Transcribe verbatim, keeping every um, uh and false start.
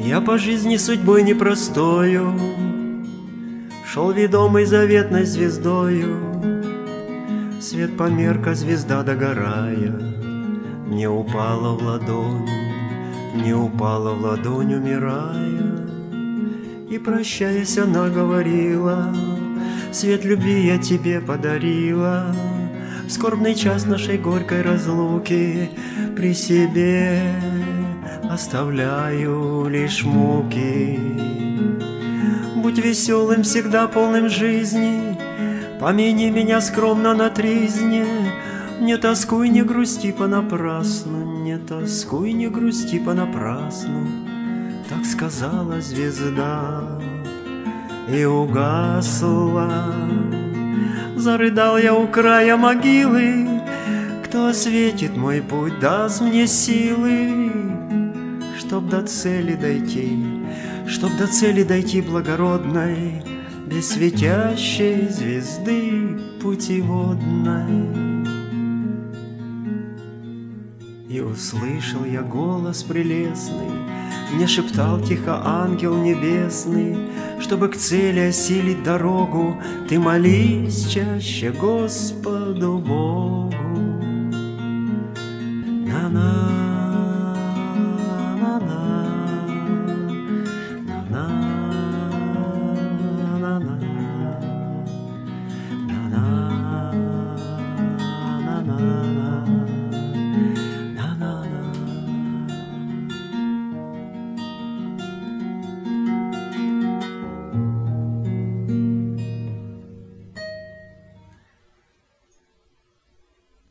Я по жизни судьбой непростою шел ведомый заветной звездою. Свет померк, а звезда догорая не упала в ладонь, не упала в ладонь, умирая. И прощаясь, она говорила: свет любви я тебе подарила. В скорбный час нашей горькой разлуки при себе оставляю лишь муки. Будь веселым, всегда полным жизни, помяни меня скромно на тризне. Не тоскуй, не грусти понапрасну, не тоскуй, не грусти понапрасну. Так сказала звезда и угасла. Зарыдал я у края могилы: кто осветит мой путь, даст мне силы, чтоб до цели дойти, чтоб до цели дойти благородной, без светящей звезды путеводной. И услышал я голос прелестный, мне шептал тихо ангел небесный: чтобы к цели осилить дорогу, ты молись чаще Господу Богу. На-на.